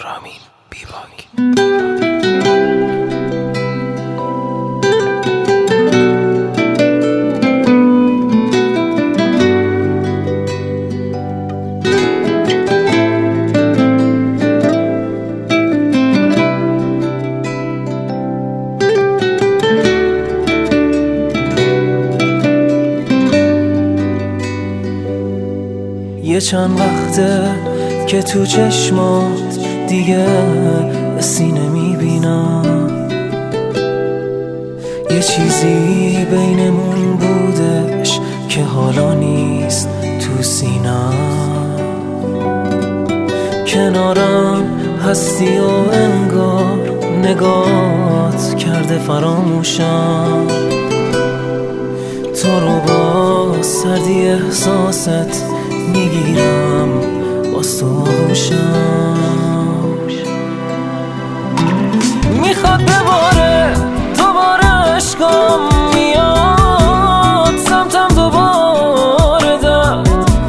رامین بیباک. یه چند وقته که تو چشمات دیگه حسی نمیبینم، یه چیزی بینمون بودش که حالا نیست تو سینم. کنارم هستی و انگار نگات کرده فراموشم، تو رو با سردی احساست میگیرم باز تو آغوشم. میخواد بباره دوباره عشقم میاد سمتم دوباره درد،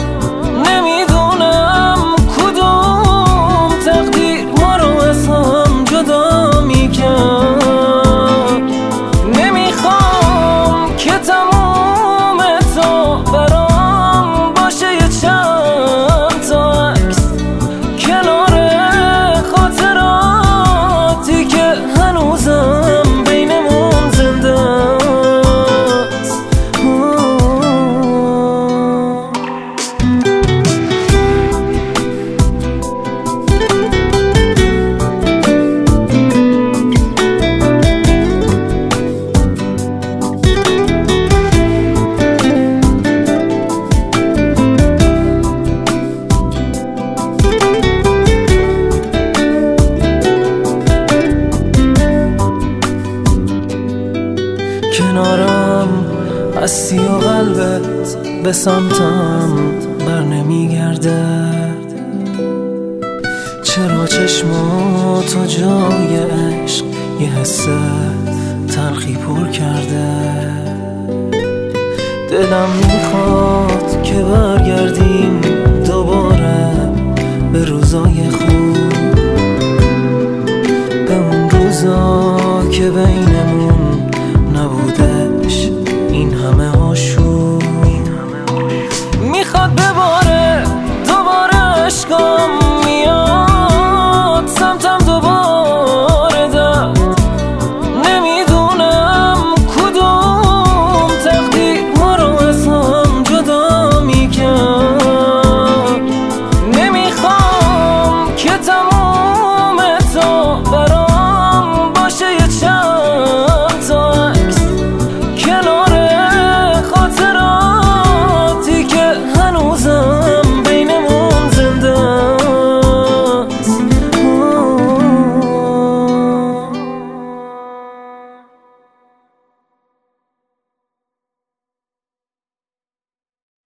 نمیدونم کدوم تقدیر ما رو از هم جدا میکرد. نمیخوام که تموم تو برام باشه یه چند تا عکس کنار خاطراتی که هنوزم بینمون زنده است. کنارم هستی و قلبت به سمتم بر نمیگرده، چرا چشماتو جای عشق یه حس تلخی پر کرده. دلم میخواد که برگردیم دوباره به روزای خوب، به اون روزا که بینمون نبودش این همه آشوب. میخواد بباره دوباره عشقم میاد سمتم دوباره درد، نمیدونم کدوم تقدیر ما رو از هم جدا میکرد. نمیخوام که